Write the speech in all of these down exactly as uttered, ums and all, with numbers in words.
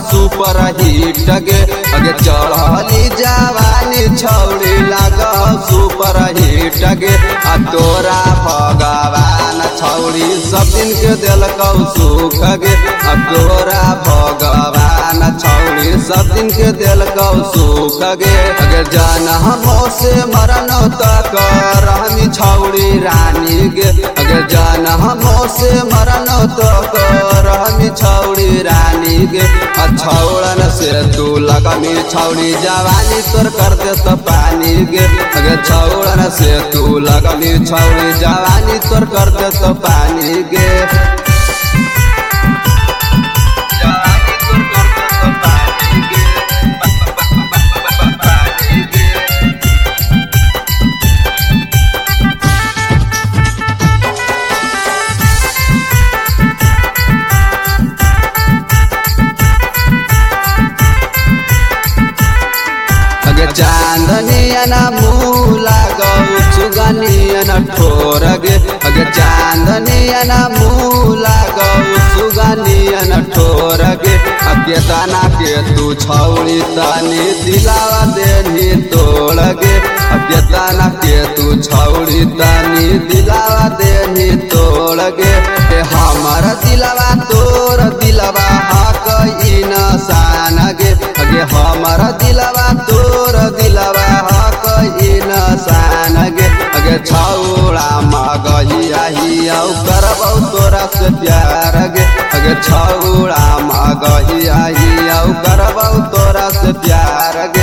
Super hit गे अगे चढ़ली जवानी छौड़ी लाग सुपर हिट गे आ तोरा भगवान छौड़ी सब दिन के दिलकौ सुख गे आ तोरा भगवान छौड़ी सब दिन के दिलकौ सुख गे अगे जान हमो से मरन तक रहमी छौड़ी रानी गे अगे जान हमो से मरन तक रहमी छौड़ी रानी गे आ छौड़न से तू लगमी छौड़ी जवानी तोर कर दे तो पानी गे अगे छौड़न से तू लगमी छौड़ी जवानी तोर कर दे तो पानी गे चांदनियन मूला गौ सुगनियन ठोर गे अगे चांदनियन मूला गौ सुगनियन ठोर गे अगे तना के तू छौड़ी तनी दिलावा देनी तोड़ गे अगे तना के तू छौड़ी तनी दिलावा देनी तोड़ गे हमारा दिलावा तोर दिलावा हक इंसान गे अगे हमारा दिलावा तोर दिलावा हक इंसान गे अगे छौड़ा मगही आही औ करबौ तोरा से प्यार गे अगे छौड़ा मगही आही औ करबौ तोरा से प्यार गे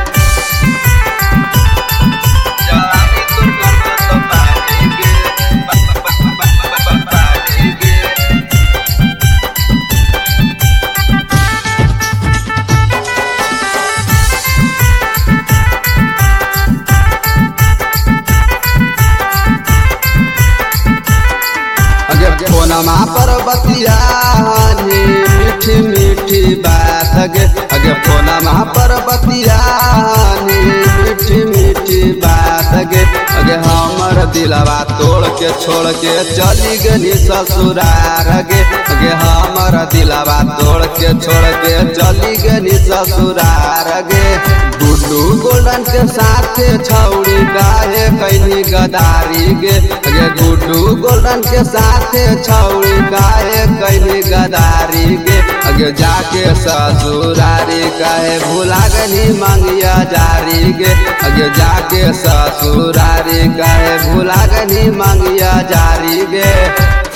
फोनमा पर बतियानी मीठी मीठी बात गे अगे फोनमा पर बतियानी मीठी मीठी बात गे अगे हमर दिलवा तोड़ के छोड़ के चली गनी ससुरार गे अगे हमर दिलवा तोड़ के छोड़ के चली गनी ससुरार गे गुड्डू गोल्डन के साथ छौड़ी काहे कैनी गदारी गे अगे गुड्डू गोल्डन के साथ छौड़ी काहे कैनी गदारी गे अगे जाके ससुरारी काहे भुला गनी मंगिया जारी गे अगे जाके ससुरारी काहे भुला गनी मंगिया जारी गे।